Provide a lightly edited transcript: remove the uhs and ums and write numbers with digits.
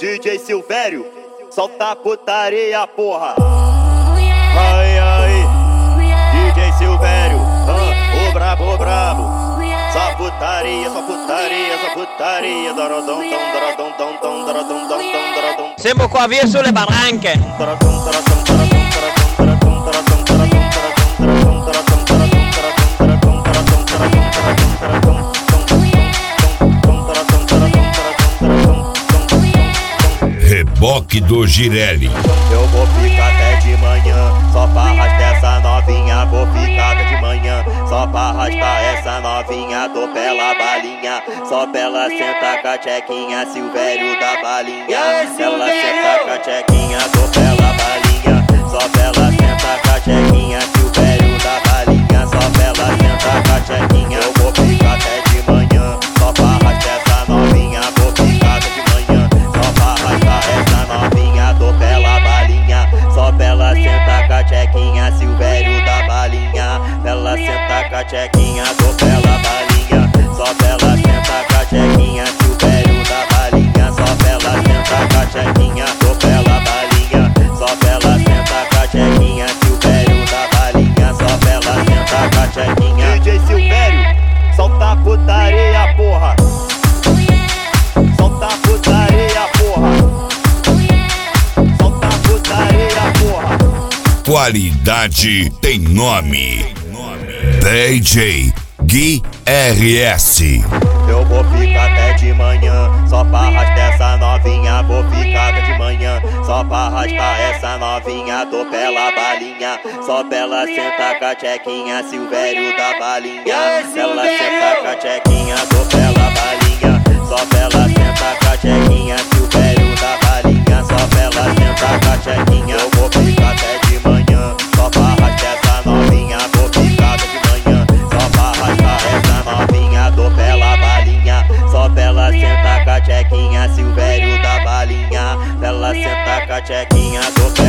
DJ Silvério, solta a putaria, porra. Ai, ai, DJ Silvério, o brabo, Só putaria, só putaria, só putaria. Dorodom, dorodom, dorodom, dorodom, dorodom. Siamo qua via sulle barranche. Reboque do Girelli. Eu vou ficar até de manhã, só pra arrastar essa novinha. Vou ficar até de manhã, só pra arrastar essa novinha. Tô pela balinha, só pra ela sentar com a tchequinha. Silvério da balinha, ela senta com a tchequinha. Tô pela balinha, só pra ela sentar com a tchequinha. Silvério da balinha, só pra ela sentar com a tchequinha. Eu vou ficar até de manhã, só pra arrastar essa novinha. Vou ficar até de manhã, só pra arrastar essa novinha. Tô pela balinha, só pra ela sentar com a tchequinha. Silvério da balinha, ela senta com a tchequinha. Tô pela balinha, só pra ela sentar com a tchequinha. Silvério da balinha, só pra ela sentar com a tchequinha. Tô pela balinha, só pra ela sentar com a tchequinha. Silvério da balinha, só pra ela sentar com a tchequinha. DJ Silvério, solta a putaria, porra. Solta a putaria, porra. Solta a putaria, porra. Qualidade tem nome. DJ Gui RS. Eu vou ficar até de manhã, só pra arrastar essa novinha. Vou ficar até de manhã, só pra arrastar essa novinha. Tô pela balinha, só pra ela sentar com a tchequinha. Silvério da balinha, ela senta com a tchequinha. Tô pela balinha, só pra ela sentar com a tchequinha. Silvério da balinha, só pra ela sentar com a tchequinha. Eu vou ficar até de manhã, só pra arrastar essa novinha. Vou ficar até de manhã, só pra arrastar essa novinha. Tô pela balinha, só pra ela sentar com a tchequinha. Silvério da balinha, ela senta com a tchequinha. Tô